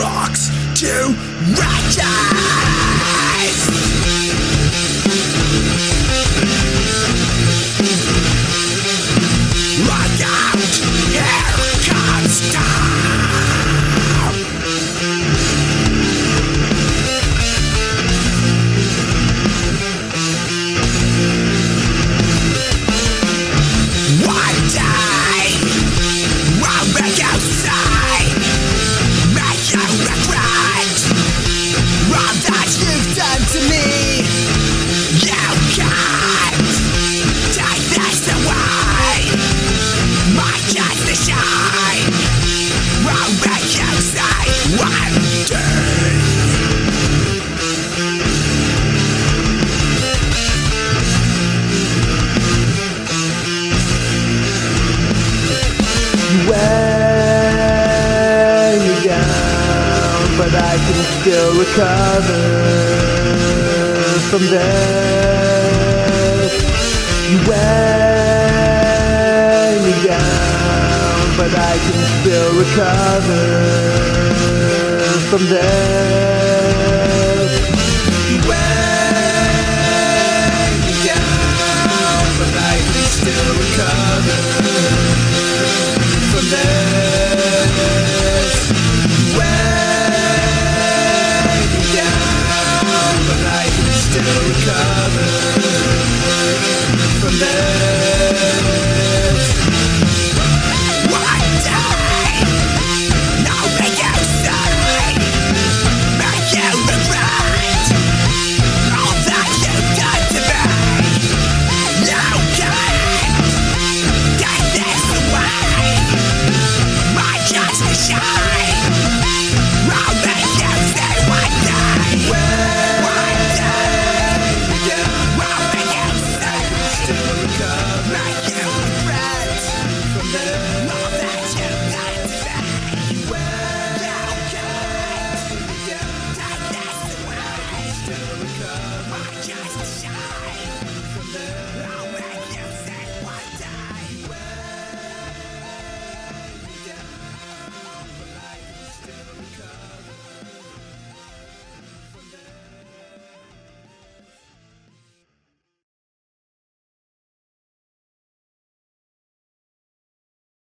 rocks to riches. Look out, here comes time. One day I'll make outside, make you regret all that you've done to me. You can't take this away. My chance to shine, I'll make you say one day. You weigh me down, but I can still recover from this. You weigh me down, but I can still recover from this. You weigh me down, but I can still recover from this. You weigh me down, but I can still recover.